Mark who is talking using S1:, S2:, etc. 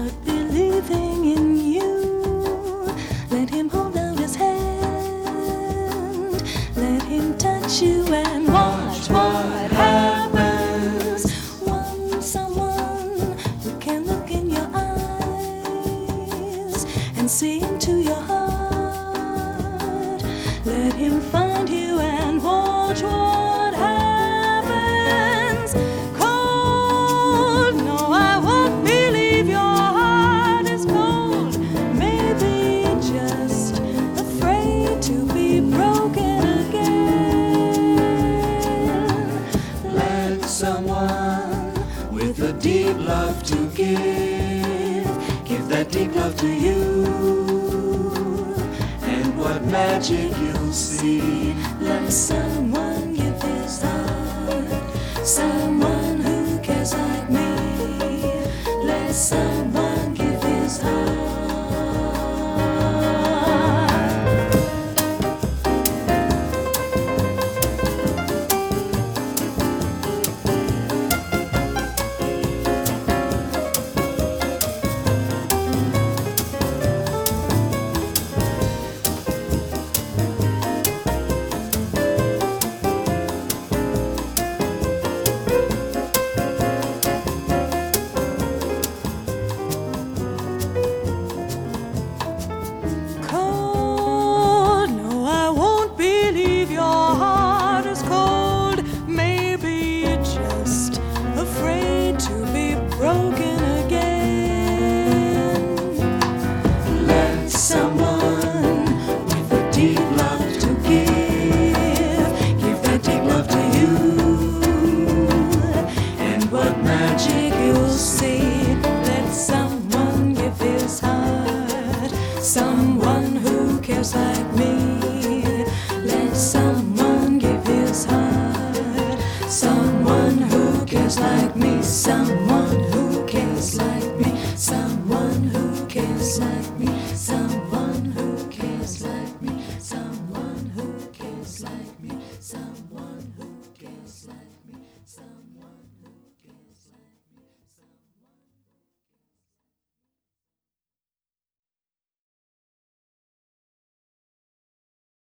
S1: start believing in you. Let him hold out his hand, let him touch you and watch what happens. Want someone who can look in your eyes and see into your heart. Let him find you and watch what happens. Cold, no, I won't believe your heart is cold. Maybe just afraid to be broken again.
S2: Let someone with a deep love to give that deep love to you. And what magic you'll see.
S1: Let someone give his heart, someone who cares like me. Let someone give his heart. Cold, no, I won't believe your heart is cold. Maybe you're just afraid to be broken again.
S2: Let someone with a deep love to give that deep love to you. And what magic
S1: You'll see. Let someone give his heart, someone who cares like me. Let someone give his heart, someone who cares like me. Someone